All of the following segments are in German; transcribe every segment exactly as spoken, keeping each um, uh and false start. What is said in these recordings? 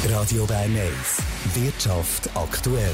Radio Bern eins Wirtschaft aktuell.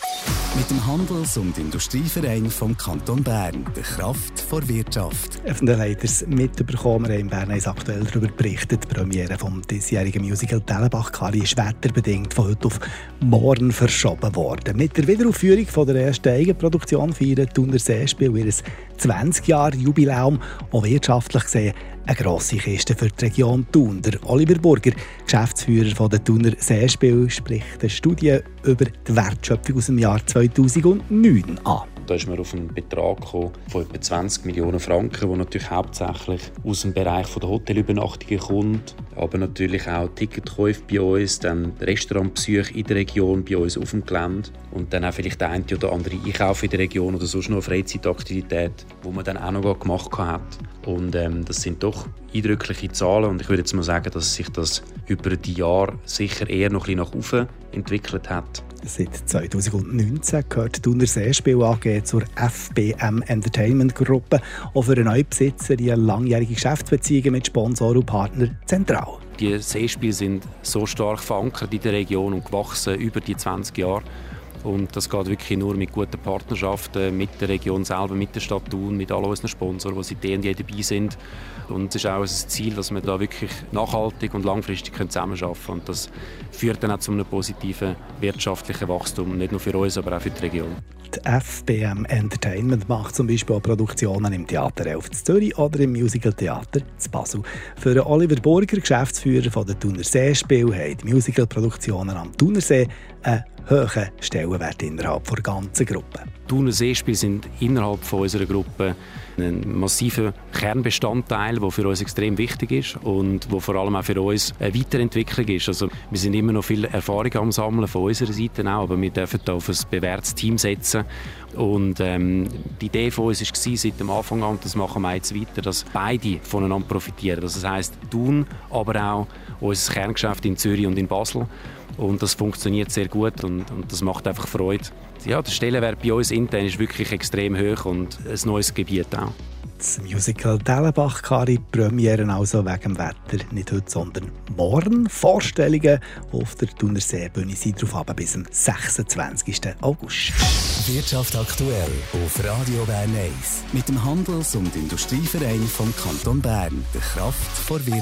Mit dem Handels- und Industrieverein vom Kanton Bern, der Kraft vor Wirtschaft. Öffentlich habt ihr es mitbekommen, wir haben in Bern eins aktuell darüber berichtet. Die Premiere vom diesjährigen Musical «Dellenbach-Kali» ist wetterbedingt von heute auf morgen verschoben worden. Mit der Wiederaufführung von der ersten Eigenproduktion feiern die Thuner Seespiele ihr zwanzig-Jahr-Jubiläum. Auch wirtschaftlich gesehen eine grosse Kiste für die Region Thun. Der Oliver Burger, Geschäftsführer von der Thuner Seespiele, spricht eine Studie über die Wertschöpfung aus dem Jahr zweitausendneun an. Da ist man auf einen Betrag gekommen von etwa zwanzig Millionen Franken, der natürlich hauptsächlich aus dem Bereich der Hotelübernachtungen kommt, aber natürlich auch Ticketkäufe bei uns, dann Restaurantbesuche in der Region, bei uns auf dem Gelände und dann auch vielleicht der eine oder andere Einkauf in der Region oder sonst noch eine Freizeitaktivität, die man dann auch noch gemacht hat. Und ähm, das sind doch eindrückliche Zahlen und ich würde jetzt mal sagen, dass sich das über die Jahre sicher eher noch ein bisschen nach oben entwickelt hat. Seit zweitausendneunzehn gehört die Thuner Seespiele A G zur F B M Entertainment Gruppe. Auch für einen Neubesitzer die langjährige Geschäftsbeziehungen mit Sponsoren und Partnern zentral. Die Seespiele sind so stark verankert in der Region und gewachsen über die zwanzig Jahre. Und das geht wirklich nur mit guten Partnerschaften mit der Region selber, mit der Stadt Thun, mit all unseren Sponsoren, die seit eh dabei sind. Und es ist auch ein Ziel, dass wir da wirklich nachhaltig und langfristig zusammenarbeiten können. Und das führt dann auch zu einem positiven wirtschaftlichen Wachstum, nicht nur für uns, aber auch für die Region. Die F B M Entertainment macht zum Beispiel auch Produktionen im Theater elf in Zürich oder im Musical-Theater in Basel. Für Oliver Burger, Geschäftsführer von der Thuner Seespiele, haben die Musical-Produktionen am Thunersee einen hohen Stellenwert innerhalb der ganzen Gruppe. Die Thuner Seespiele sind innerhalb von unserer Gruppe ein massiver Kernbestandteil, der für uns extrem wichtig ist und wo vor allem auch für uns eine Weiterentwicklung ist. Also wir sind immer noch viel Erfahrung am Sammeln von unserer Seite auch, aber wir dürfen da auf ein bewährtes Team setzen. Und ähm, die Idee von uns war seit dem Anfang an, und das machen wir jetzt weiter, dass beide voneinander profitieren. Das heisst Thun, aber auch unser Kerngeschäft in Zürich und in Basel. Und das funktioniert sehr gut und, und das macht einfach Freude. Ja, der Stellenwert bei uns intern ist wirklich extrem hoch und ein neues Gebiet auch. Das Musical «Dellenbach-Kali» Premiere also wegen dem Wetter nicht heute, sondern morgen. Vorstellungen auf der Thuner Seebühne sind darauf ab bis zum sechsundzwanzigsten August. Wirtschaft aktuell auf Radio Bern eins mit dem Handels- und Industrieverein vom Kanton Bern, der Kraft vor Wirtschaft.